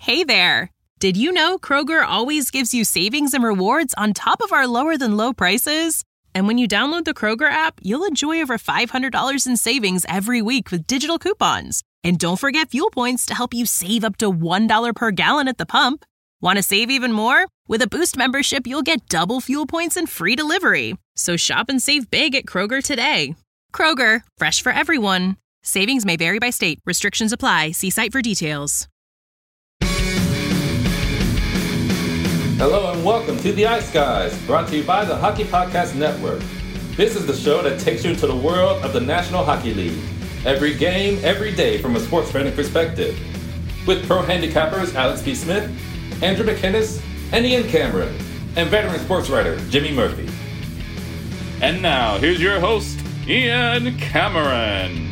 Hey there! Did you know Kroger always gives you savings and rewards on top of our lower-than-low prices? And when you download the Kroger app, you'll enjoy over $500 in savings every week with digital coupons. And don't forget fuel points to help you save up to $1 per gallon at the pump. Want to save even more? With a Boost membership, you'll get double fuel points and free delivery. So shop and save big at Kroger today. Kroger, fresh for everyone. Savings may vary by state. Restrictions apply. See site for details. Hello and welcome to The Ice Guys, brought to you by the Hockey Podcast Network. This is the show that takes you into the world of the National Hockey League. Every game, every day from a sports fan perspective. With pro handicappers Alex P. Smith, Andrew McInnes, and Ian Cameron, and veteran sports writer Jimmy Murphy. And now, here's your host, Ian Cameron.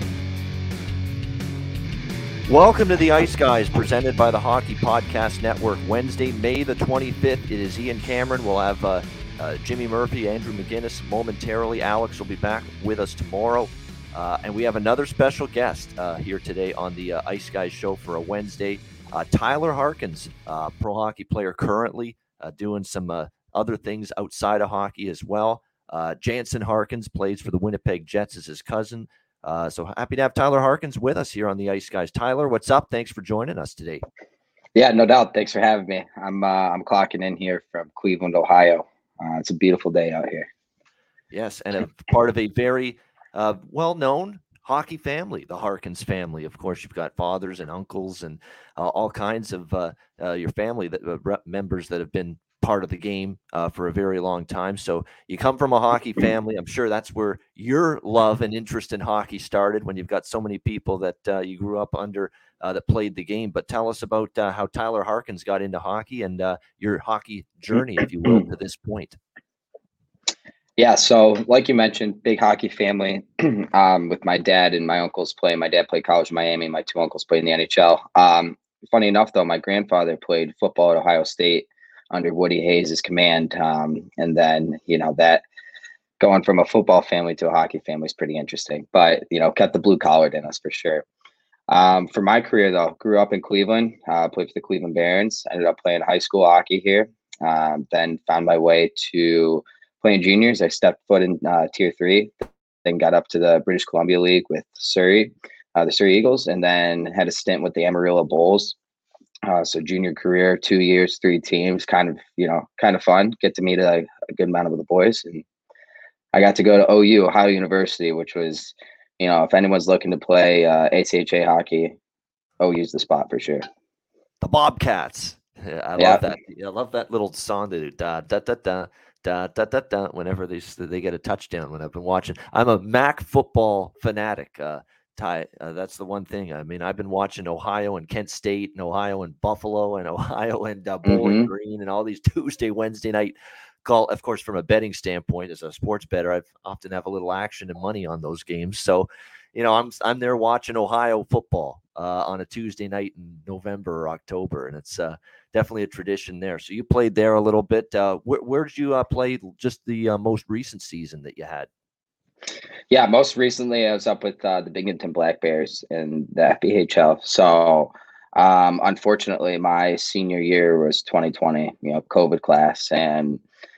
Welcome to the Ice Guys, presented by the Hockey Podcast Network. Wednesday, May the 25th. It is Ian Cameron. We'll have Jimmy Murphy, Andrew McInnes momentarily. Alex will be back with us tomorrow. And we have another special guest here today on the Ice Guys show for a Wednesday. Tyler Harkins, pro hockey player currently, doing some other things outside of hockey as well. Jansen Harkins plays for the Winnipeg Jets as his cousin. So happy to have Tyler Harkins with us here on the Ice Guys. Tyler, what's up? Thanks for joining us today. Yeah, no doubt. Thanks for having me. I'm clocking in here from Cleveland, Ohio. It's a beautiful day out here. Yes, and a part of a very well-known hockey family, the Harkins family. Of course, you've got fathers and uncles and all kinds of your family members that have been part of the game for a very long time. So you come from a hockey family. I'm sure that's where your love and interest in hockey started, when you've got so many people that you grew up under that played the game. But tell us about how Tyler Harkins got into hockey and your hockey journey, if you will, to this point. Yeah, so like you mentioned, big hockey family with my dad and my uncles playing. My dad played college in Miami. My two uncles played in the NHL. Funny enough, though, my grandfather played football at Ohio State under Woody Hayes' command. And then, that going from a football family to a hockey family is pretty interesting, but, kept the blue collar in us for sure. For my career, though, grew up in Cleveland, played for the Cleveland Barons, ended up playing high school hockey here, then found my way to playing juniors. I stepped foot in Tier 3, then got up to the British Columbia League with Surrey, the Surrey Eagles, and then had a stint with the Amarillo Bulls. So junior career, 2 years, 3 teams, kind of fun. Get to meet a good amount of the boys. And I got to go to OU, Ohio University, which was, if anyone's looking to play ACHA hockey, OU's the spot for sure. The Bobcats. I love that. I love that little song they do. Da, da, da, da, da, da, da, da, whenever they get a touchdown when I've been watching. I'm a MAC football fanatic. Ty, that's the one thing. I mean, I've been watching Ohio and Kent State and Ohio and Buffalo and Ohio and Bowling Green and all these Tuesday, Wednesday night call. Of course, from a betting standpoint, as a sports bettor, I often have a little action and money on those games. So, I'm there watching Ohio football on a Tuesday night in November or October, and it's definitely a tradition there. So you played there a little bit. Where did you play just the most recent season that you had? Yeah, most recently I was up with the Binghamton Black Bears in the FBHL. So unfortunately, my senior year was 2020, COVID class, and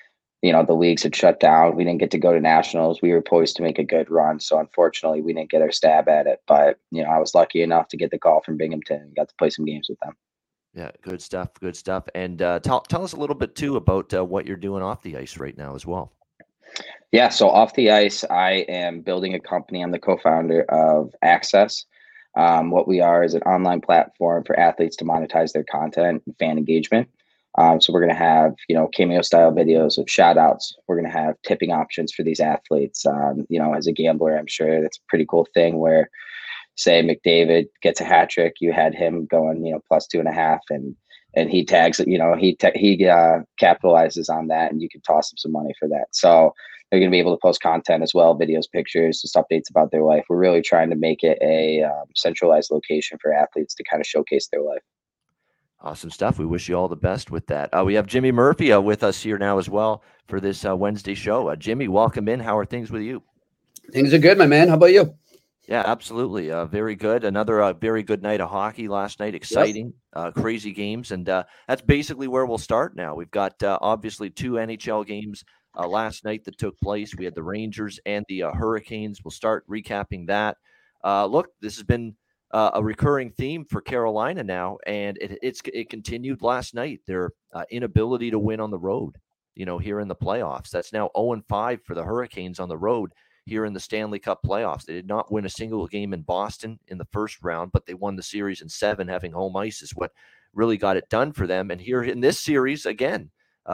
the leagues had shut down. We didn't get to go to nationals. We were poised to make a good run. So unfortunately, we didn't get our stab at it. But, I was lucky enough to get the call from Binghamton and got to play some games with them. Yeah, good stuff. Good stuff. And tell us a little bit, too, about what you're doing off the ice right now as well. Yeah, so off the ice, I am building a company. I'm the co-founder of Access. What we are is an online platform for athletes to monetize their content and fan engagement. So we're going to have, cameo-style videos of shout-outs. We're going to have tipping options for these athletes. As a gambler, I'm sure that's a pretty cool thing where, say, McDavid gets a hat trick. You had him going, plus 2.5, and he tags it, he capitalizes on that, and you can toss him some money for that. So they're going to be able to post content as well, videos, pictures, just updates about their life. We're really trying to make it a centralized location for athletes to kind of showcase their life. Awesome stuff. We wish you all the best with that. We have Jimmy Murphy with us here now as well for this Wednesday show. Jimmy, welcome in. How are things with you? Things are good, my man. How about you? Yeah, absolutely. Very good. Another very good night of hockey last night. Exciting, crazy games. And that's basically where we'll start now. We've got obviously 2 NHL games last night that took place. We had the Rangers and the Hurricanes. We'll start recapping that. Look, this has been a recurring theme for Carolina now, and it continued last night. Their inability to win on the road, here in the playoffs. That's now 0-5 for the Hurricanes on the road here in the Stanley Cup playoffs. They did not win a single game in Boston in the first round, but they won the series in 7. Having home ice is what really got it done for them. And here in this series, again,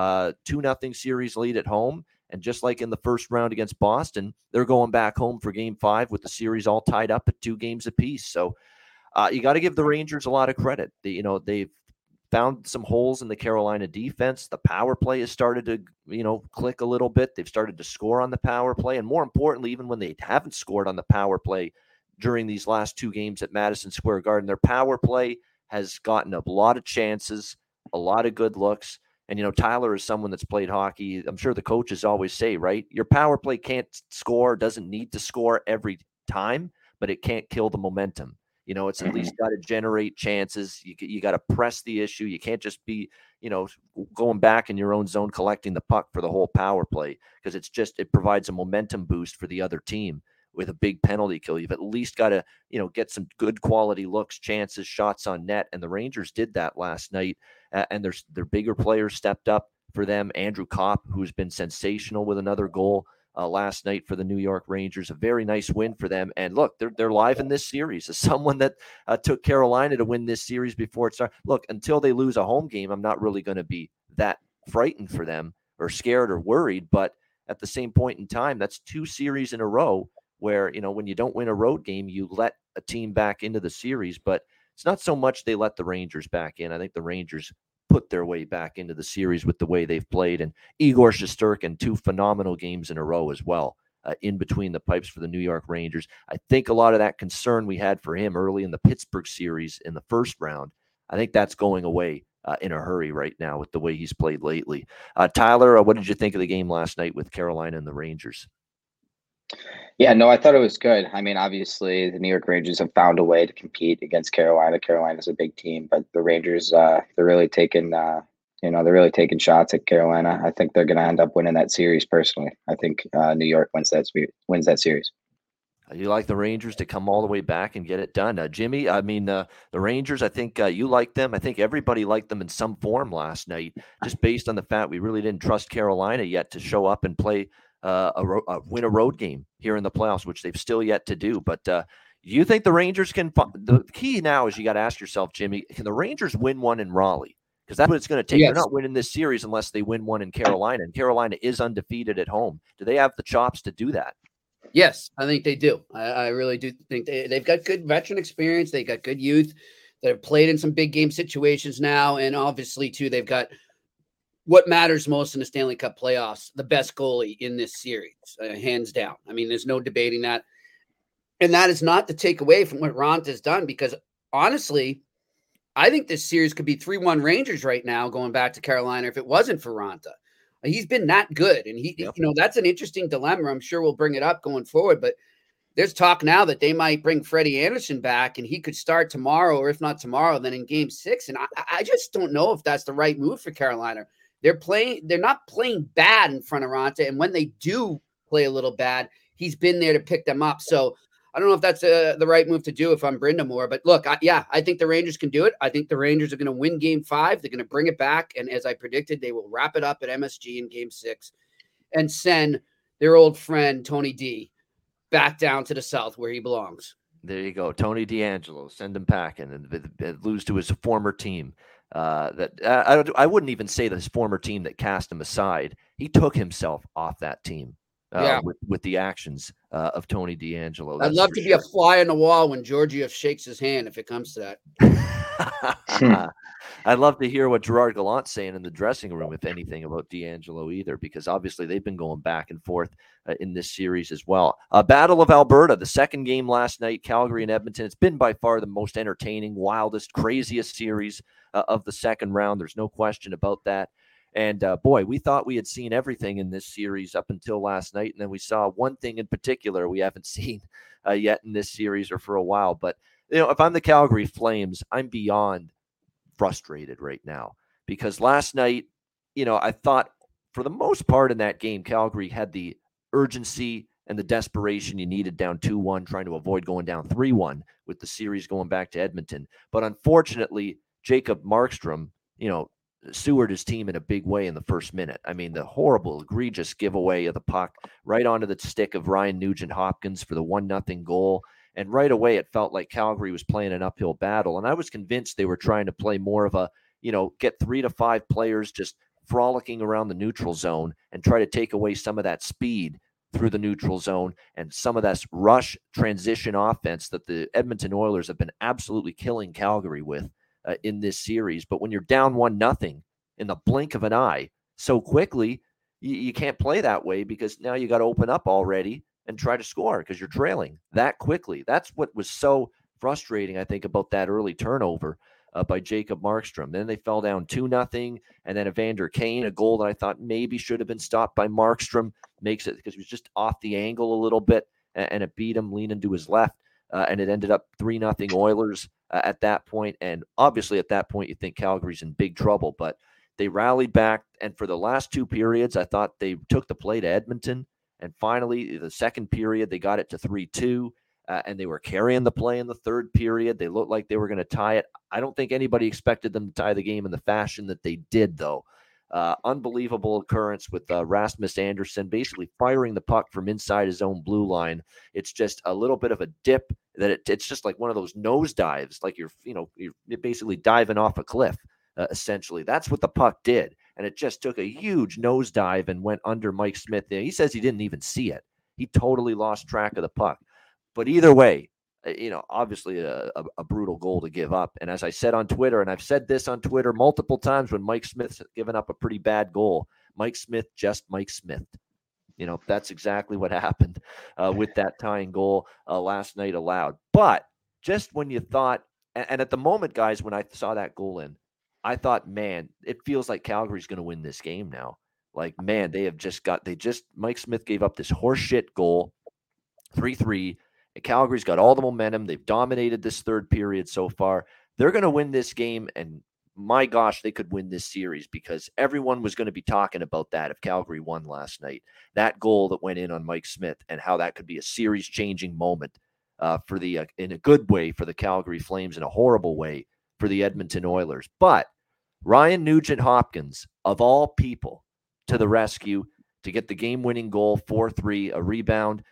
2-0 series lead at home. And just like in the first round against Boston, they're going back home for Game 5 with the series all tied up at 2 games apiece. So you got to give the Rangers a lot of credit. They've found some holes in the Carolina defense. The power play has started to, click a little bit. They've started to score on the power play. And more importantly, even when they haven't scored on the power play during these last 2 games at Madison Square Garden, their power play has gotten a lot of chances, a lot of good looks. And, Tyler is someone that's played hockey. I'm sure the coaches always say, right, your power play can't score, doesn't need to score every time, but it can't kill the momentum. It's at least got to generate chances. You got to press the issue. You can't just be, going back in your own zone, collecting the puck for the whole power play, because it provides a momentum boost for the other team with a big penalty kill. You've at least got to, get some good quality looks, chances, shots on net. And the Rangers did that last night. And their bigger players stepped up for them. Andrew Kopp, who's been sensational with another goal last night for the New York Rangers. A very nice win for them. And look, they're live in this series. As someone that took Carolina to win this series before it started, look, until they lose a home game, I'm not really going to be that frightened for them or scared or worried. But at the same point in time, that's 2 series in a row where, when you don't win a road game, you let a team back into the series. But it's not so much they let the Rangers back in. I think the Rangers put their way back into the series with the way they've played. And Igor Shesterkin, 2 phenomenal games in a row as well, in between the pipes for the New York Rangers. I think a lot of that concern we had for him early in the Pittsburgh series in the first round, I think that's going away in a hurry right now with the way he's played lately. Tyler, what did you think of the game last night with Carolina and the Rangers? Yeah, no, I thought it was good. I mean, obviously, the New York Rangers have found a way to compete against Carolina. Carolina's a big team, but the Rangers, they're really taking, they're really taking shots at Carolina. I think they're going to end up winning that series. Personally, I think New York wins that series. You like the Rangers to come all the way back and get it done. Jimmy, I mean, the Rangers, I think you like them. I think everybody liked them in some form last night, just based on the fact we really didn't trust Carolina yet to show up and play win a road game here in the playoffs, which they've still yet to do. But you think the Rangers can? The key now is you got to ask yourself, Jimmy, can the Rangers win one in Raleigh? Because that's what it's going to take. Yes. They're not winning this series unless they win one in Carolina, and Carolina is undefeated at home. Do they have the chops to do that? Yes, I think they do. I really do think they've got good veteran experience. They got good youth that have played in some big game situations now, and obviously too, they've got what matters most in the Stanley Cup playoffs, the best goalie in this series, hands down. I mean, there's no debating that. And that is not to take away from what Raanta has done, because honestly, I think this series could be 3-1 Rangers right now, going back to Carolina, if it wasn't for Raanta. He's been that good. And that's an interesting dilemma. I'm sure we'll bring it up going forward, but there's talk now that they might bring Freddie Anderson back and he could start tomorrow, or if not tomorrow, then in Game 6. And I just don't know if that's the right move for Carolina. They're not playing bad in front of Raanta. And when they do play a little bad, he's been there to pick them up. So I don't know if that's the right move to do if I'm Brind'Amour. But look, I think the Rangers can do it. I think the Rangers are going to win Game 5. They're going to bring it back. And as I predicted, they will wrap it up at MSG in Game 6 and send their old friend Tony D back down to the South where he belongs. There you go. Tony DeAngelo, send him packing and lose to his former team. I wouldn't even say that his former team that cast him aside. He took himself off that team with the actions of Tony DeAngelo. I'd love to be a fly on the wall when Georgiev shakes his hand if it comes to that. I'd love to hear what Gerard Gallant's saying in the dressing room, if anything, about DeAngelo either, because obviously they've been going back and forth in this series as well. Battle of Alberta, the second game last night, Calgary and Edmonton. It's been by far the most entertaining, wildest, craziest series of the second round. There's no question about that. And boy, we thought we had seen everything in this series up until last night. And then we saw one thing in particular we haven't seen yet in this series or for a while. But, if I'm the Calgary Flames, I'm beyond frustrated right now because last night, I thought for the most part in that game, Calgary had the urgency and the desperation you needed down 2-1, trying to avoid going down 3-1 with the series going back to Edmonton. But unfortunately, Jacob Markstrom, Seward his team in a big way in the first minute. I mean, the horrible, egregious giveaway of the puck right onto the stick of Ryan Nugent-Hopkins for the 1-0 goal. And right away, it felt like Calgary was playing an uphill battle. And I was convinced they were trying to play more of a, get 3 to 5 players just frolicking around the neutral zone and try to take away some of that speed through the neutral zone and some of that rush transition offense that the Edmonton Oilers have been absolutely killing Calgary with in this series. But when you're down 1-0 in the blink of an eye so quickly, you can't play that way because now you got to open up already and try to score because you're trailing that quickly. That's what was so frustrating, I think, about that early turnover by Jacob Markstrom. Then they fell down 2-0, and then Evander Kane, a goal that I thought maybe should have been stopped by Markstrom, makes it because he was just off the angle a little bit, and it beat him leaning to his left, and it ended up 3-0 Oilers at that point. And obviously at that point you think Calgary's in big trouble, but they rallied back, and for the last 2 periods, I thought they took the play to Edmonton, and finally the second period they got it to 3-2. And they were carrying the play in the third period. They looked like they were going to tie it. I don't think anybody expected them to tie the game in the fashion that they did, though. Unbelievable occurrence with Rasmus Andersson basically firing the puck from inside his own blue line. It's just a little bit of a dip that it's just like one of those nose dives, like you're basically diving off a cliff, essentially. That's what the puck did. And it just took a huge nose dive and went under Mike Smith. He says he didn't even see it. He totally lost track of the puck. But either way, obviously a brutal goal to give up. And as I said on Twitter, and I've said this on Twitter multiple times when Mike Smith's given up a pretty bad goal, Mike Smith just Mike Smith. That's exactly what happened with that tying goal last night allowed. But just when you thought, and at the moment, guys, when I saw that goal in, I thought, man, it feels like Calgary's going to win this game now. Like, man, Mike Smith gave up this horseshit goal, 3-3. Calgary's got all the momentum. They've dominated this third period so far. They're going to win this game, and my gosh, they could win this series because everyone was going to be talking about that if Calgary won last night. That goal that went in on Mike Smith and how that could be a series-changing moment in a good way for the Calgary Flames, in a horrible way for the Edmonton Oilers. But Ryan Nugent-Hopkins, of all people, to the rescue to get the game-winning goal, 4-3, a rebound.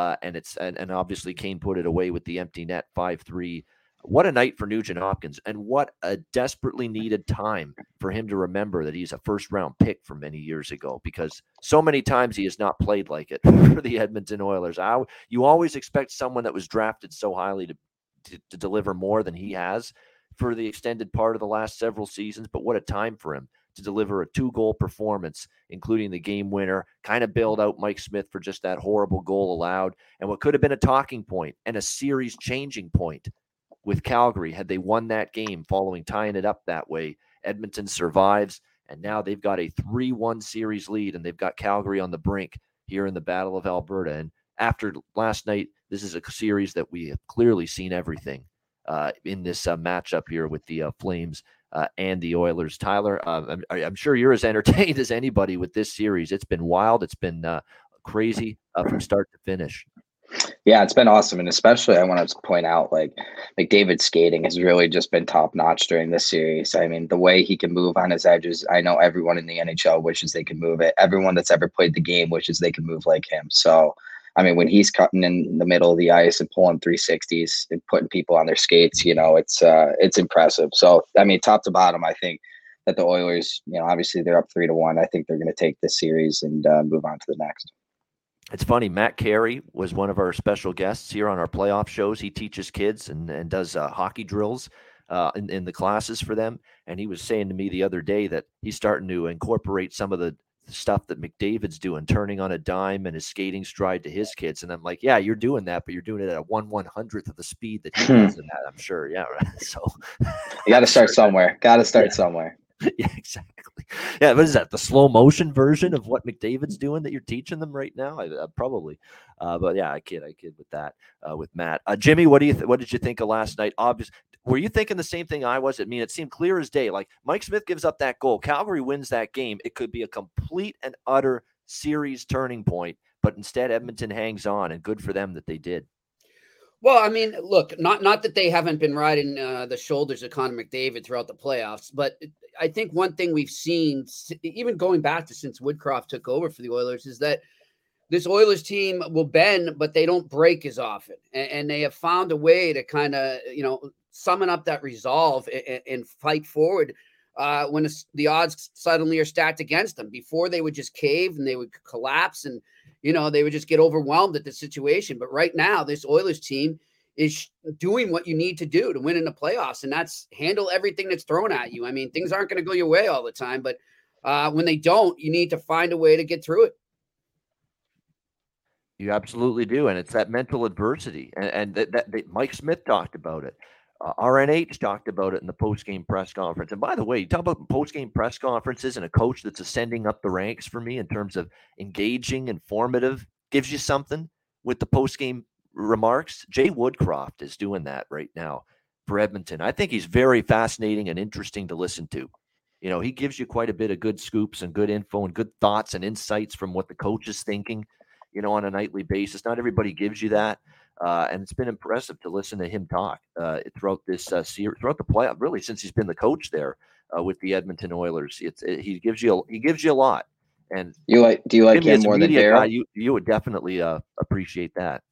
And obviously Kane put it away with the empty net, 5-3. What a night for Nugent-Hopkins, and what a desperately needed time for him to remember that he's a first-round pick from many years ago, because so many times he has not played like it for the Edmonton Oilers. You always expect someone that was drafted so highly to deliver more than he has for the extended part of the last several seasons, but what a time for him to deliver a 2-goal performance, including the game winner, kind of bailed out Mike Smith for just that horrible goal allowed, and what could have been a talking point and a series-changing point with Calgary had they won that game following tying it up that way. Edmonton survives, and now they've got a 3-1 series lead, and they've got Calgary on the brink here in the Battle of Alberta. And after last night, this is a series that we have clearly seen everything in this matchup here with the Flames and the Oilers. Tyler, I'm sure you're as entertained as anybody with this series. It's been wild. It's been crazy from start to finish. Yeah, it's been awesome. And especially I want to point out like McDavid's skating has really just been top notch during this series. I mean, the way he can move on his edges, I know everyone in the NHL wishes they could move it. Everyone that's ever played the game wishes they could move like him. So, I mean, when he's cutting in the middle of the ice and pulling 360s and putting people on their skates, it's impressive. So, I mean, top to bottom, I think that the Oilers, obviously they're up 3-1. I think they're going to take this series and move on to the next. It's funny, Matt Carey was one of our special guests here on our playoff shows. He teaches kids and does hockey drills in the classes for them. And he was saying to me the other day that he's starting to incorporate some of the stuff that McDavid's doing, turning on a dime and his skating stride to his kids. And I'm like, yeah, you're doing that, but you're doing it at a 1/100th of the speed that he does it at, I'm sure. Yeah. Right. So you got to start somewhere. Somewhere. Yeah, exactly. Yeah, what is that? The slow motion version of what McDavid's doing that you're teaching them right now? Probably. But yeah, I kid with that, with Matt. Jimmy, what did you think of last night? Obviously, were you thinking the same thing I was? I mean, it seemed clear as day. Like Mike Smith gives up that goal. Calgary wins that game. It could be a complete and utter series turning point, but instead Edmonton hangs on, and good for them that they did. Well, I mean, look, not that they haven't been riding the shoulders of Connor McDavid throughout the playoffs, but I think one thing we've seen, even going back to since Woodcroft took over for the Oilers, is that this Oilers team will bend, but they don't break as often. And they have found a way to kind of, summon up that resolve and fight forward when the odds suddenly are stacked against them. Before, they would just cave and they would collapse and, they would just get overwhelmed at the situation. But right now, this Oilers team is doing what you need to do to win in the playoffs, and that's handle everything that's thrown at you. I mean, things aren't going to go your way all the time, but when they don't, you need to find a way to get through it. You absolutely do, and it's that mental adversity, and that Mike Smith talked about it. RNH talked about it in the post-game press conference. And by the way, you talk about post-game press conferences and a coach that's ascending up the ranks for me in terms of engaging, informative, gives you something with the post-game remarks. Jay Woodcroft is doing that right now for Edmonton. I think he's very fascinating and interesting to listen to. He gives you quite a bit of good scoops and good info and good thoughts and insights from what the coach is thinking, on a nightly basis. Not everybody gives you that. And it's been impressive to listen to him talk throughout this series, throughout the playoff, really since he's been the coach there with the Edmonton Oilers. He gives you a lot. And do you like him more than Daryl? You would definitely appreciate that.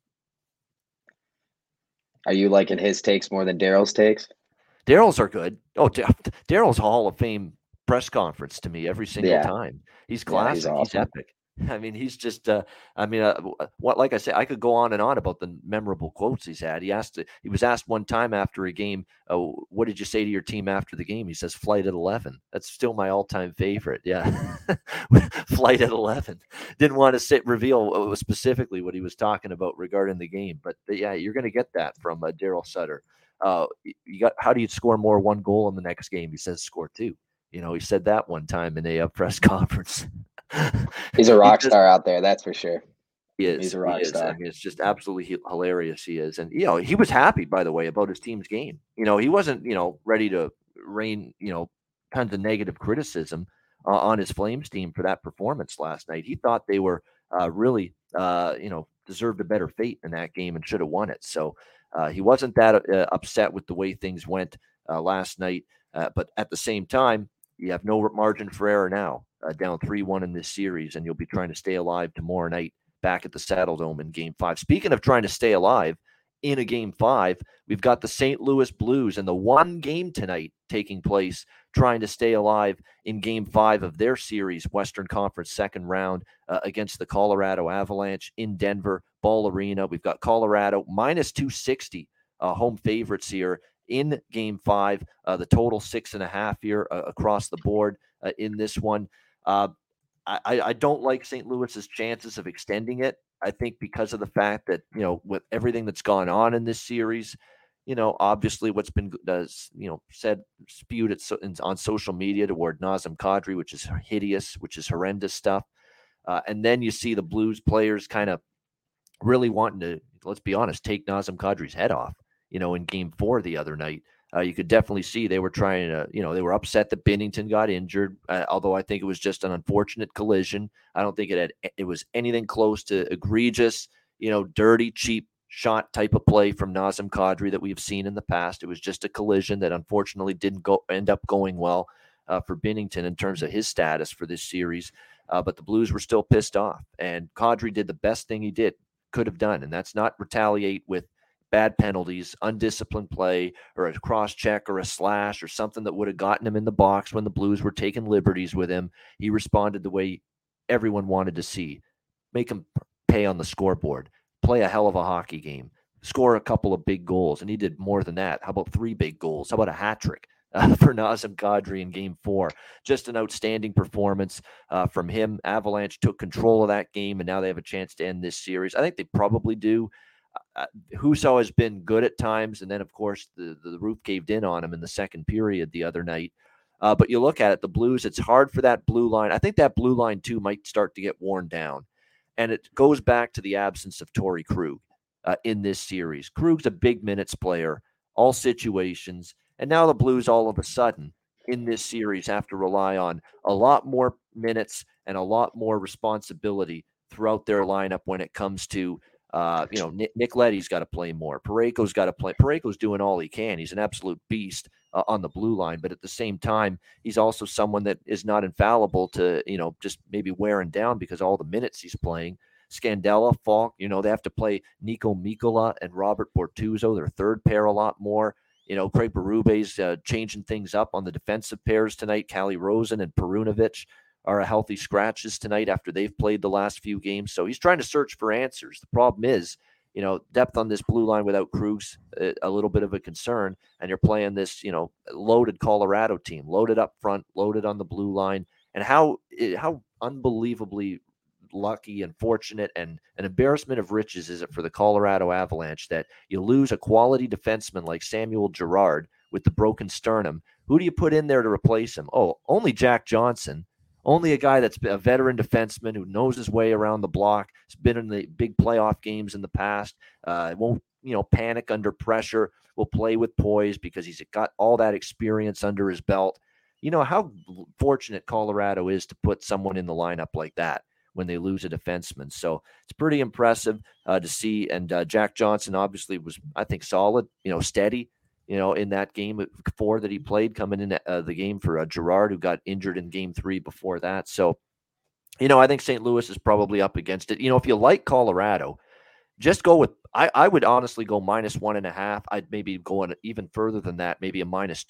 Are you liking his takes more than Daryl's takes? Daryl's are good. Oh, Daryl's a Hall of Fame press conference to me every single time. He's classic. Yeah, he's epic. I mean, he's just, like I said, I could go on and on about the memorable quotes he's had. He was asked one time after a game, what did you say to your team after the game? He says, flight at 11. That's still my all-time favorite. Yeah. Flight at 11. Didn't want to reveal specifically what he was talking about regarding the game, but yeah, you're going to get that from Daryl Sutter. How do you score more one goal in the next game? He says, score two. He said that one time in a press conference. He's a rock star out there, that's for sure. He's a rock star. I mean, it's just absolutely hilarious. He is, and he was happy, by the way, about his team's game. He wasn't ready to rain tons of negative criticism on his Flames team for that performance last night. He thought they were really deserved a better fate in that game and should have won it. So he wasn't that upset with the way things went last night. But at the same time, you have no margin for error now. Down 3-1 in this series, and you'll be trying to stay alive tomorrow night back at the Saddle Dome in Game 5. Speaking of trying to stay alive in a Game 5, we've got the St. Louis Blues and the one game tonight taking place trying to stay alive in Game 5 of their series, Western Conference second round against the Colorado Avalanche in Denver, Ball Arena. We've got Colorado minus 260 home favorites here in Game 5. The total 6.5 here across the board in this one. I don't like St. Louis's chances of extending it. I think because of the fact that, with everything that's gone on in this series, obviously what's been, said, spewed on social media toward Nazem Kadri, which is hideous, which is horrendous stuff. And then you see the Blues players kind of really wanting to, let's be honest, take Nazem Kadri's head off, in Game 4 the other night. You could definitely see they were trying to, they were upset that Binnington got injured, although I think it was just an unfortunate collision. I don't think it was anything close to egregious, dirty, cheap shot type of play from Nazem Kadri that we've seen in the past. It was just a collision that unfortunately didn't end up going well for Binnington in terms of his status for this series. But the Blues were still pissed off, and Kadri did the best thing he could have done, and that's not retaliate with bad penalties, undisciplined play, or a cross check or a slash or something that would have gotten him in the box when the Blues were taking liberties with him. He responded the way everyone wanted to see. Make him pay on the scoreboard. Play a hell of a hockey game. Score a couple of big goals. And he did more than that. How about 3 big goals? How about a hat trick for Nazem Kadri in Game 4? Just an outstanding performance from him. Avalanche took control of that game, and now they have a chance to end this series. I think they probably do. Husso has been good at times, and then, of course, the roof caved in on him in the second period the other night. But you look at it, the Blues, it's hard for that blue line. I think that blue line, too, might start to get worn down. And it goes back to the absence of Torrey Krug in this series. Krug's a big minutes player, all situations. And now the Blues, all of a sudden, in this series, have to rely on a lot more minutes and a lot more responsibility throughout their lineup when it comes to, Nick Leddy's got to play more. Parayko's got to play. Parayko's doing all he can. He's an absolute beast on the blue line, but at the same time, he's also someone that is not infallible to, just maybe wearing down because of all the minutes he's playing. Scandella, Falk, they have to play Nico Mikkola and Robert Bortuzzo, their third pair, a lot more. Craig Berube's changing things up on the defensive pairs tonight. Calle Rosen and Perunovic are healthy scratches tonight after they've played the last few games. So he's trying to search for answers. The problem is, depth on this blue line without Krug's a little bit of a concern. And you're playing this, loaded Colorado team, loaded up front, loaded on the blue line. And how unbelievably lucky and fortunate and an embarrassment of riches is it for the Colorado Avalanche that you lose a quality defenseman like Samuel Girard with the broken sternum. Who do you put in there to replace him? Oh, only Jack Johnson. Only a guy that's a veteran defenseman who knows his way around the block. Has been in the big playoff games in the past. Won't panic under pressure. Will play with poise because he's got all that experience under his belt. How fortunate Colorado is to put someone in the lineup like that when they lose a defenseman. So it's pretty impressive to see. And Jack Johnson obviously was, I think, solid. Steady. In that game 4 that he played coming in the game for Girard, who got injured in game 3 before that. So, I think St. Louis is probably up against it. If you like Colorado, just go with, I would honestly go -1.5. I'd maybe go even further than that, maybe a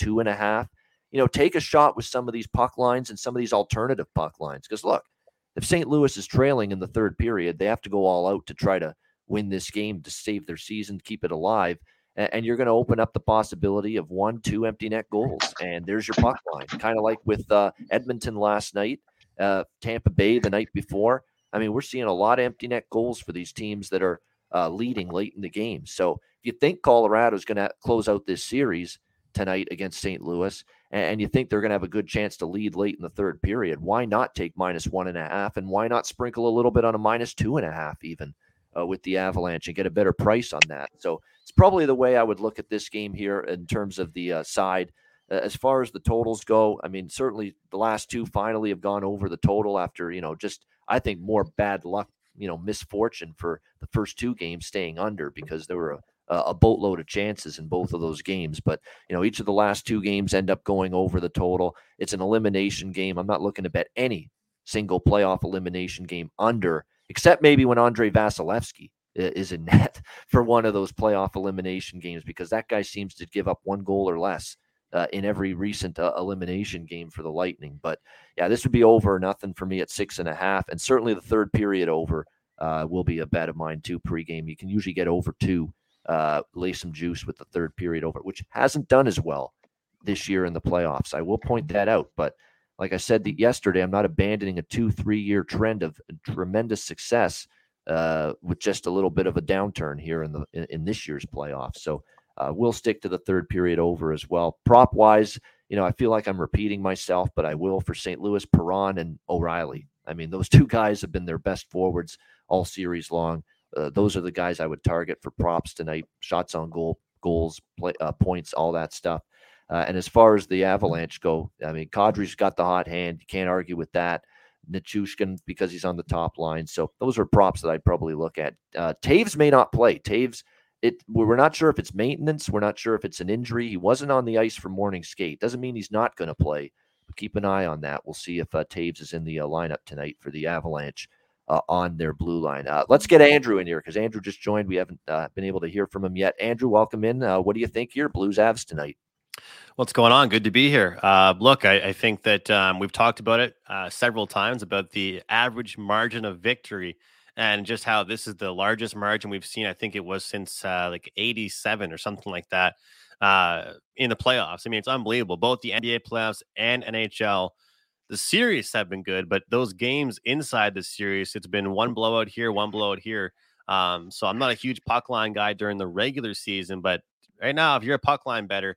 -2.5. Take a shot with some of these puck lines and some of these alternative puck lines. Because look, if St. Louis is trailing in the third period, they have to go all out to try to win this game to save their season, keep it alive. And you're going to open up the possibility of 1-2 empty net goals. And there's your puck line, kind of like with Edmonton last night, Tampa Bay the night before. I mean, we're seeing a lot of empty net goals for these teams that are leading late in the game. So if you think Colorado is going to close out this series tonight against St. Louis, and you think they're going to have a good chance to lead late in the third period, why not take -1.5? And why not sprinkle a little bit on a -2.5 even? With the Avalanche and get a better price on that. So it's probably the way I would look at this game here in terms of the side. As far as the totals go, I mean, certainly the last two finally have gone over the total after, just, I think, more bad luck, misfortune for the first two games staying under because there were a boatload of chances in both of those games. But, each of the last two games end up going over the total. It's an elimination game. I'm not looking to bet any single playoff elimination game under, except maybe when Andrei Vasilevsky is in net for one of those playoff elimination games, because that guy seems to give up one goal or less in every recent elimination game for the Lightning. But yeah, this would be over or nothing for me at 6.5. And certainly the third period over will be a bet of mine too pregame. You can usually get over 2, lay some juice with the third period over, which hasn't done as well this year in the playoffs. I will point that out, but like I said yesterday, I'm not abandoning a 2-3 year trend of tremendous success with just a little bit of a downturn here in this year's playoffs. So we'll stick to the third period over as well. Prop wise, I feel like I'm repeating myself, but I will for St. Louis, Perron and O'Reilly. I mean, those two guys have been their best forwards all series long. Those are the guys I would target for props tonight. Shots on goal, goals, points, all that stuff. And as far as the Avalanche go, I mean, Kadri's got the hot hand. You can't argue with that. Nichushkin, because he's on the top line. So those are props that I'd probably look at. Taves may not play. Taves, we're not sure if it's maintenance. We're not sure if it's an injury. He wasn't on the ice for morning skate. Doesn't mean he's not going to play. But keep an eye on that. We'll see if Taves is in the lineup tonight for the Avalanche on their blue line. Let's get Andrew in here because Andrew just joined. We haven't been able to hear from him yet. Andrew, welcome in. What do you think here, Blues Avs tonight? What's going on? Good to be here. Look, I think that we've talked about it several times about the average margin of victory and just how this is the largest margin we've seen. I think it was since like 87 or something like that in the playoffs. I mean, it's unbelievable. Both the NBA playoffs and NHL, the series have been good, but those games inside the series, it's been one blowout here, one blowout here. So I'm not a huge puck line guy during the regular season, but right now, if you're a puck line better,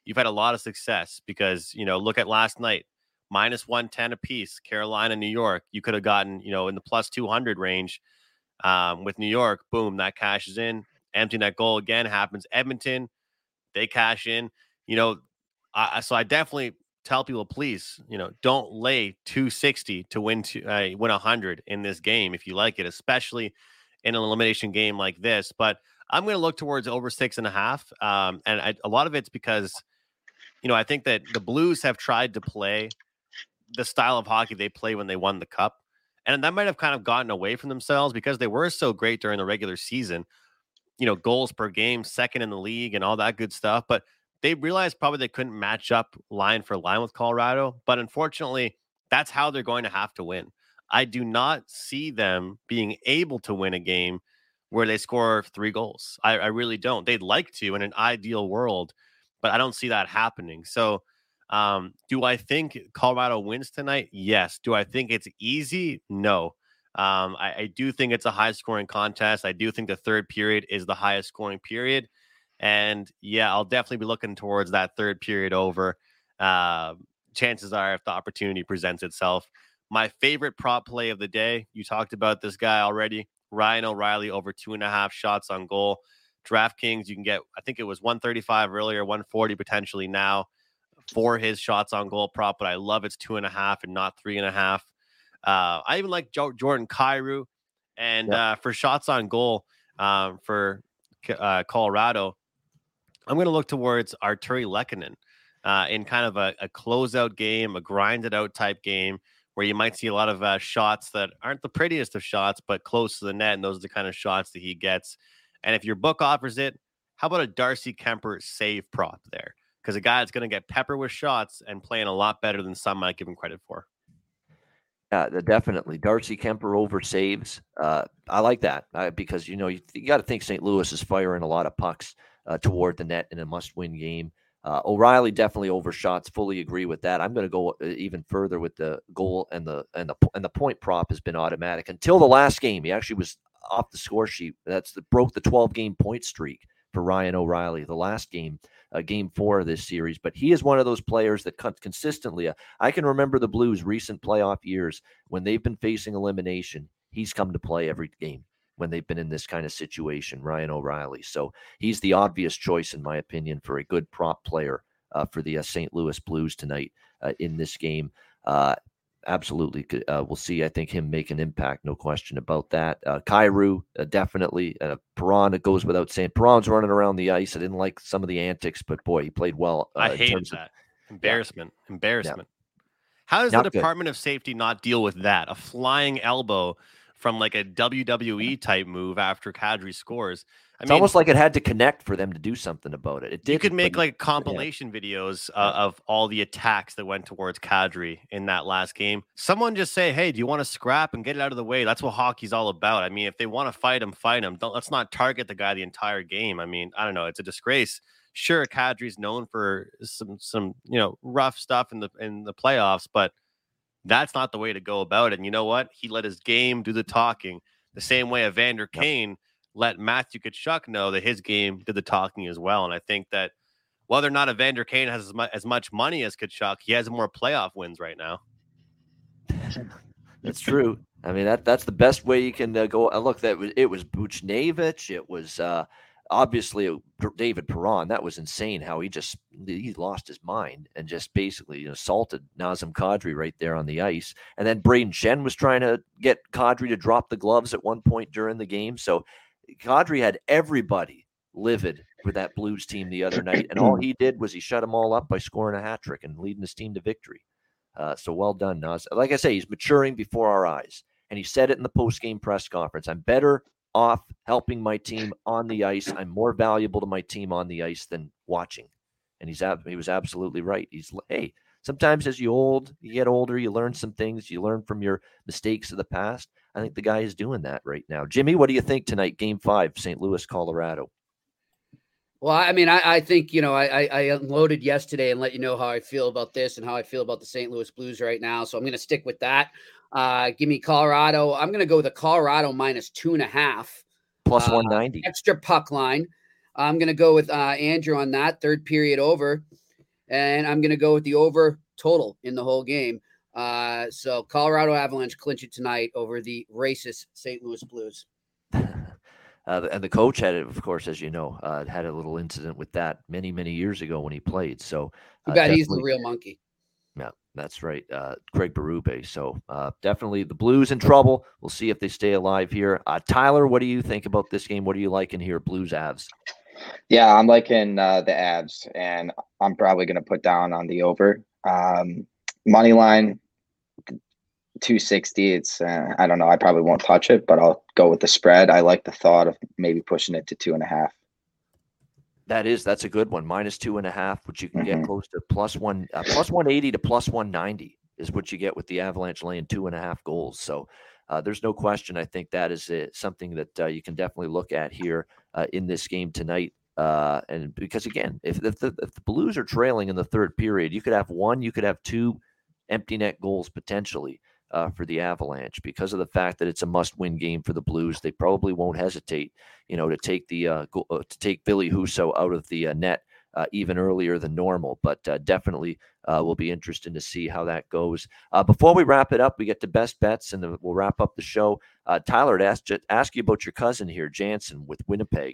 you've had a lot of success because, look at last night, minus 110 apiece, Carolina, New York. You could have gotten, in the plus 200 range with New York. Boom, that cashes in. Empty net goal again happens. Edmonton, they cash in. So I definitely tell people, please, don't lay 260 to win 100 in this game if you like it, especially in an elimination game like this. But I'm going to look towards over 6.5. And a lot of it's because, I think that the Blues have tried to play the style of hockey they play when they won the Cup. And that might have kind of gotten away from themselves because they were so great during the regular season, goals per game, second in the league and all that good stuff. But they realized probably they couldn't match up line for line with Colorado. But unfortunately, that's how they're going to have to win. I do not see them being able to win a game where they score 3 goals. I really don't. They'd like to in an ideal world, but I don't see that happening. So do I think Colorado wins tonight? Yes. Do I think it's easy? No. I do think it's a high-scoring contest. I do think the third period is the highest-scoring period. And, yeah, I'll definitely be looking towards that third period over. Chances are if the opportunity presents itself. My favorite prop play of the day, you talked about this guy already, Ryan O'Reilly over 2.5 shots on goal. DraftKings, you can get, I think it was 135 earlier, 140 potentially now for his shots on goal prop, but I love it's 2.5 and not 3.5. I even like Jordan Kyrou. And for shots on goal for Colorado, I'm going to look towards Arturi Lehkonen in kind of a closeout game, a grinded out type game where you might see a lot of shots that aren't the prettiest of shots, but close to the net. And those are the kind of shots that he gets. And if your book offers it, how about a Darcy Kemper save prop there? Because a guy that's going to get pepper with shots and playing a lot better than some might give him credit for. Yeah, definitely. Darcy Kemper over saves. I like that because, you got to think St. Louis is firing a lot of pucks toward the net in a must-win game. O'Reilly definitely over shots. Fully agree with that. I'm going to go even further with the goal and the point prop has been automatic until the last game. He actually was off the score sheet. Broke the 12-game point streak for Ryan O'Reilly. The last game, game 4 of this series, but he is one of those players that consistently. I can remember the Blues' recent playoff years when they've been facing elimination. He's come to play every game when they've been in this kind of situation, Ryan O'Reilly. So he's the obvious choice, in my opinion, for a good prop player for the St. Louis Blues tonight in this game. Absolutely. We'll see, I think, him make an impact. No question about that. Kyrou, definitely. Perron, it goes without saying. Perron's running around the ice. I didn't like some of the antics, but boy, he played well. I hated that. Embarrassment. Yeah. Embarrassment. How does the Department of Safety not deal with that? A flying elbow from like a WWE type move after Kadri scores. It's almost like it had to connect for them to do something about it. You could make like compilation videos of all the attacks that went towards Kadri in that last game. Someone just say, hey, do you want to scrap and get it out of the way? That's what hockey's all about. I mean, if they want to fight him, fight him. Let's not target the guy the entire game. I mean, I don't know. It's a disgrace. Sure, Kadri's known for some rough stuff in the playoffs, but that's not the way to go about it. And you know what? He let his game do the talking the same way Evander Kane let Matthew Tkachuk know that his game did the talking as well. And I think that whether or not Evander Kane has as much money as Tkachuk, he has more playoff wins right now. That's true. I mean, that's the best way you can go. Look, it was Buchnevich. It was obviously David Perron. That was insane how he lost his mind and just basically assaulted Nazem Kadri right there on the ice. And then Braden Shen was trying to get Kadri to drop the gloves at one point during the game. So Kadri had everybody livid with that Blues team the other night. And all he did was he shut them all up by scoring a hat trick and leading his team to victory. So well done, Naz. Like I say, he's maturing before our eyes. And he said it in the post-game press conference. I'm better off helping my team on the ice. I'm more valuable to my team on the ice than watching. And he was absolutely right. Hey, sometimes as you get older, you learn some things. You learn from your mistakes of the past. I think the guy is doing that right now. Jimmy, what do you think tonight? Game 5, St. Louis, Colorado. Well, I mean, I think, I unloaded yesterday and let you know how I feel about this and how I feel about the St. Louis Blues right now. So I'm going to stick with that. Give me Colorado. I'm going to go with the Colorado minus 2.5. Plus 190. Extra puck line. I'm going to go with Andrew on that. Third period over. and I'm going to go with the over total in the whole game. So Colorado Avalanche clinch it tonight over the racist St. Louis Blues. And the coach had it, of course, as you know, had a little incident with that many, many years ago when he played. So too bad he's the real monkey. Yeah, that's right. Craig Berube. So definitely the Blues in trouble. We'll see if they stay alive here. Tyler, what do you think about this game? What do you like in here, Blues Avs? Yeah, I'm liking the Avs, and I'm probably going to put down on the over. Money line, 260. It's I don't know. I probably won't touch it, but I'll go with the spread. I like the thought of maybe pushing it to 2.5. That's a good one. -2.5, which you can get close to plus 180 to plus 190 is what you get with the Avalanche laying 2.5 goals. So there's no question. I think that is something that you can definitely look at here in this game tonight. And because again, if the Blues are trailing in the third period, you could have one, you could have two empty net goals potentially for the Avalanche because of the fact that it's a must-win game for the Blues. They probably won't hesitate, to take take Billy Husso out of the net even earlier than normal. But definitely will be interesting to see how that goes. Before we wrap it up, we get to best bets, and we'll wrap up the show. Tyler, I'd ask you about your cousin here, Jansen, with Winnipeg.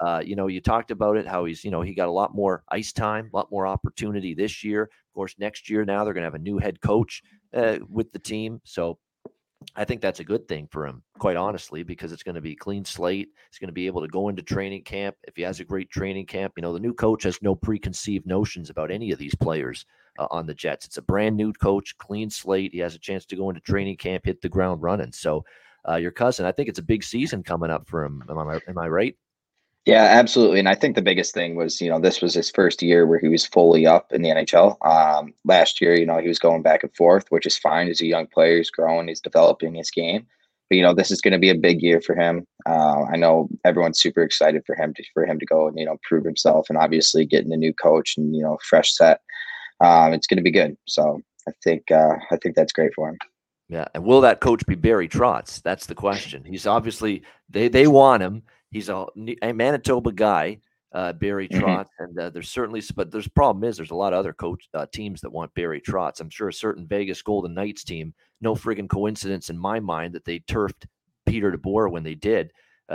You talked about it, how he's, he got a lot more ice time, a lot more opportunity this year. Of course, next year now they're going to have a new head coach with the team. So I think that's a good thing for him, quite honestly, because it's going to be a clean slate. He's going to be able to go into training camp. If he has a great training camp, the new coach has no preconceived notions about any of these players on the Jets. It's a brand new coach, clean slate. He has a chance to go into training camp, hit the ground running. So your cousin, I think it's a big season coming up for him. Am I right? Yeah, absolutely. And I think the biggest thing was, this was his first year where he was fully up in the NHL. Last year, he was going back and forth, which is fine. He's a young player. He's growing. He's developing his game. But, this is going to be a big year for him. I know everyone's super excited for him to go and, prove himself, and obviously getting a new coach and, fresh set. It's going to be good. So I think that's great for him. Yeah. And will that coach be Barry Trotz? That's the question. He's obviously, they want him. He's a Manitoba guy, Barry Trotz, and there's problem is there's a lot of other teams that want Barry Trotz. I'm sure a certain Vegas Golden Knights team, no friggin' coincidence in my mind that they turfed Peter DeBoer when they did.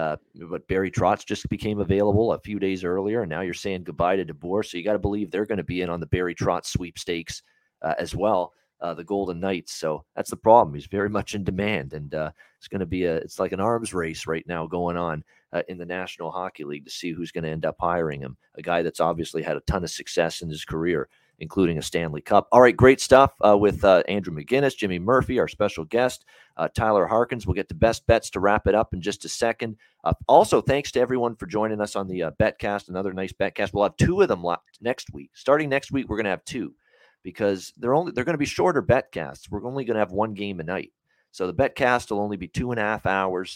But Barry Trotz just became available a few days earlier, and now you're saying goodbye to DeBoer. So you got to believe they're going to be in on the Barry Trotz sweepstakes as well. The Golden Knights. So that's the problem. He's very much in demand, and it's going to be it's like an arms race right now going on in the National Hockey League to see who's going to end up hiring him. A guy that's obviously had a ton of success in his career, including a Stanley Cup. All right, great stuff with Andrew McGinnis, Jimmy Murphy, our special guest, Tyler Harkins. We'll get to best bets to wrap it up in just a second. Also, thanks to everyone for joining us on the Betcast, another nice Betcast. We'll have two of them next week. Starting next week, we're going to have two, because they're going to be shorter Betcasts. We're only going to have one game a night. So the Betcast will only be 2.5 hours,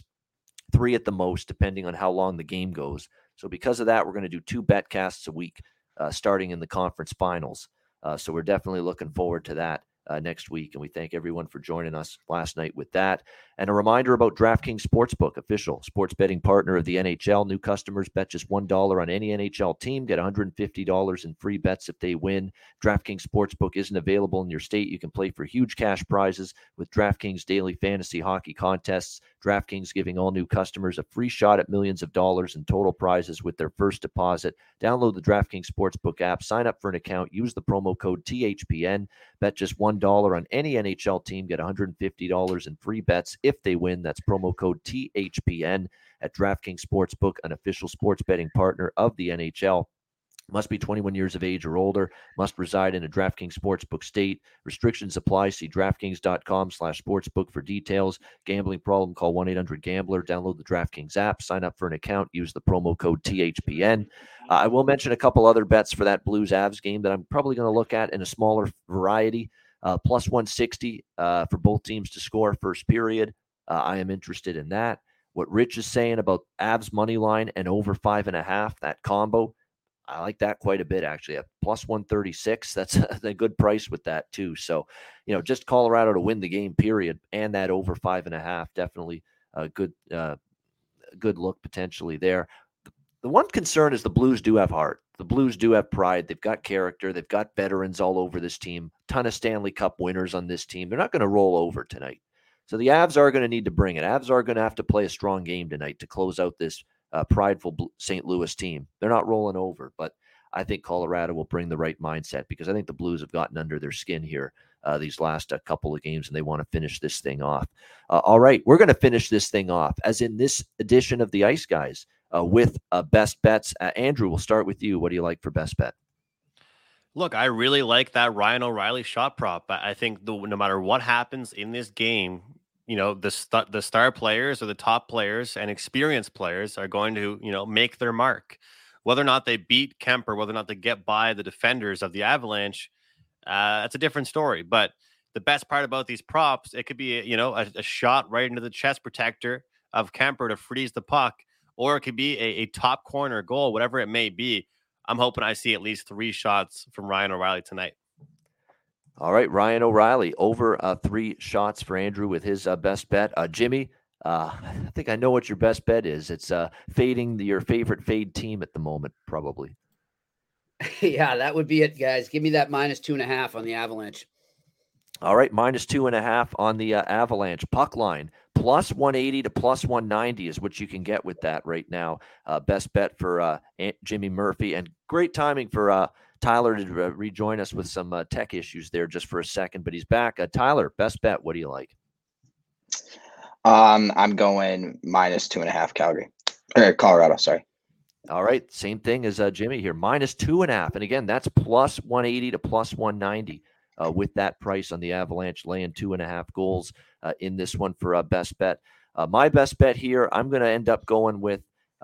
3 at the most, depending on how long the game goes. So because of that, we're going to do 2 Betcasts a week starting in the conference finals. So we're definitely looking forward to that next week. And we thank everyone for joining us last night with that. And a reminder about DraftKings Sportsbook, official sports betting partner of the NHL. New customers bet just $1 on any NHL team, get $150 in free bets if they win. DraftKings Sportsbook isn't available in your state. You can play for huge cash prizes with DraftKings daily fantasy hockey contests. DraftKings giving all new customers a free shot at millions of dollars in total prizes with their first deposit. Download the DraftKings Sportsbook app, sign up for an account, use the promo code THPN, bet just $1 on any NHL team, get $150 in free bets if they win. That's promo code THPN at DraftKings Sportsbook, an official sports betting partner of the NHL. Must be 21 years of age or older. Must reside in a DraftKings Sportsbook state. Restrictions apply. See DraftKings.com/sportsbook for details. Gambling problem? Call 1-800-GAMBLER. Download the DraftKings app. Sign up for an account. Use the promo code THPN. I will mention a couple other bets for that Blues-Avs game that I'm probably going to look at in a smaller variety. Plus 160 for both teams to score first period. I am interested in that. What Rich is saying about Avs money line and over 5.5, that combo, I like that quite a bit, actually. At plus 136, that's a good price with that, too. So, just Colorado to win the game, period, and that over 5.5, definitely a good look potentially there. The one concern is the Blues do have heart. the Blues do have pride. They've got character. They've got veterans all over this team. Ton of Stanley Cup winners on this team. They're not going to roll over tonight. So the Avs are going to need to bring it. Avs are going to have to play a strong game tonight to close out this prideful St. Louis team. They're not rolling over, but I think Colorado will bring the right mindset because I think the Blues have gotten under their skin here these last couple of games, and they want to finish this thing off. All right, we're going to finish this thing off, as in this edition of the Ice Guys, with best bets. Andrew, we'll start with you. What do you like for best bet? Look, I really like that Ryan O'Reilly shot prop. I think no matter what happens in this game, the star players or the top players and experienced players are going to, make their mark. Whether or not they beat Kemper, whether or not they get by the defenders of the Avalanche, that's a different story. But the best part about these props, it could be, a shot right into the chest protector of Kemper to freeze the puck, or it could be a top corner goal, whatever it may be. I'm hoping I see at least 3 shots from Ryan O'Reilly tonight. All right, Ryan O'Reilly, over 3 shots for Andrew with his best bet. Jimmy, I think I know what your best bet is. It's fading your favorite fade team at the moment, probably. Yeah, that would be it, guys. Give me that -2.5 on the Avalanche. All right, -2.5 on the Avalanche. Puck line, +180 to +190 is what you can get with that right now. Best bet for Jimmy Murphy. And great timing for Tyler to rejoin us with some tech issues there just for a second, but he's back. Tyler, best bet. What do you like? I'm going -2.5 Colorado. Sorry. All right. Same thing as Jimmy here. -2.5. And again, that's +180 to +190 with that price on the Avalanche, laying 2.5 goals in this one for best bet. My best bet here, I'm going to end up going with,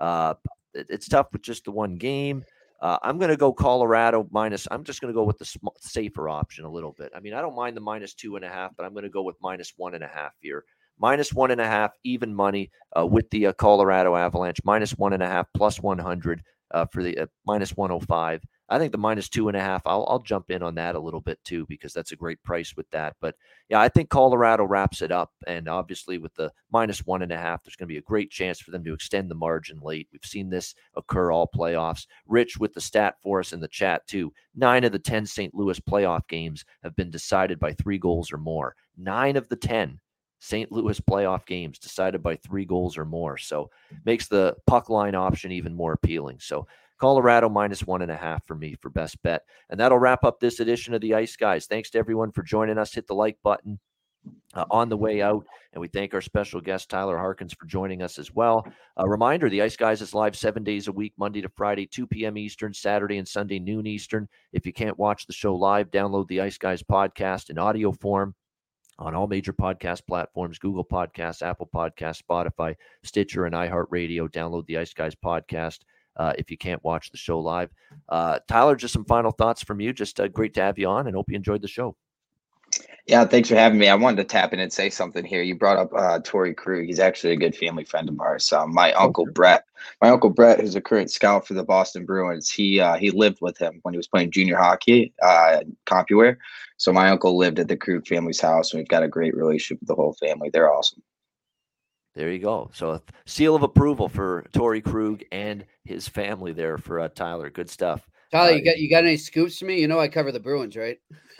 it's tough with just the one game. I'm going to go Colorado minus. I'm just going to go with the safer option a little bit. I mean, I don't mind the -2.5, but I'm going to go with -1.5 here. -1.5, even money with the Colorado Avalanche. -1.5 +100 for the -105. I think the -2.5, I'll jump in on that a little bit too, because that's a great price with that. But yeah, I think Colorado wraps it up. And obviously with the -1.5, there's going to be a great chance for them to extend the margin late. We've seen this occur all playoffs. Rich with the stat for us in the chat too. 9 of the 10 St. Louis playoff games have been decided by 3 goals or more. 9 of the 10 St. Louis playoff games decided by 3 goals or more. So makes the puck line option even more appealing. So Colorado -1.5 for me for best bet. And that'll wrap up this edition of the Ice Guys. Thanks to everyone for joining us. Hit the like button on the way out. And we thank our special guest, Tyler Harkins, for joining us as well. A reminder, the Ice Guys is live 7 days a week, Monday to Friday, 2 p.m. Eastern, Saturday and Sunday, noon Eastern. If you can't watch the show live, download the Ice Guys podcast in audio form on all major podcast platforms, Google Podcasts, Apple Podcasts, Spotify, Stitcher, and iHeartRadio. Download the Ice Guys podcast if you can't watch the show live. Tyler, just some final thoughts from you. Just great to have you on, and hope you enjoyed the show. Yeah, thanks for having me. I wanted to tap in and say something here. You brought up Torrey Krug. He's actually a good family friend of ours. My uncle Brett, who's a current scout for the Boston Bruins, he lived with him when he was playing junior hockey in CompuWare. So my uncle lived at the Krug family's house, and we've got a great relationship with the whole family. They're awesome. There you go. So a seal of approval for Torrey Krug and his family there for Tyler. Good stuff. Tyler, you got any scoops for me? You know I cover the Bruins, right?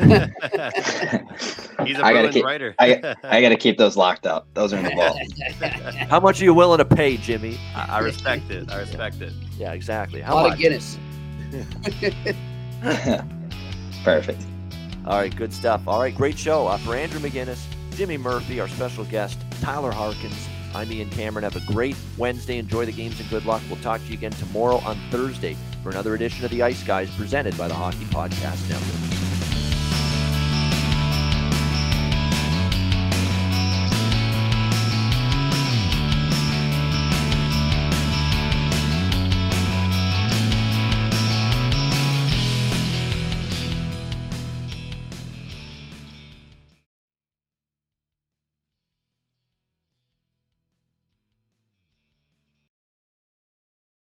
He's a Bruins writer. I got to keep those locked up. Those are in the vault. How much are you willing to pay, Jimmy? I respect it. Yeah, exactly. How much? Guinness. Perfect. All right, good stuff. All right, great show. For Andrew McGinnis, Jimmy Murphy, our special guest, Tyler Harkins, I'm Ian Cameron. Have a great Wednesday. Enjoy the games and good luck. We'll talk to you again tomorrow on Thursday for another edition of the Ice Guys presented by the Hockey Podcast Network.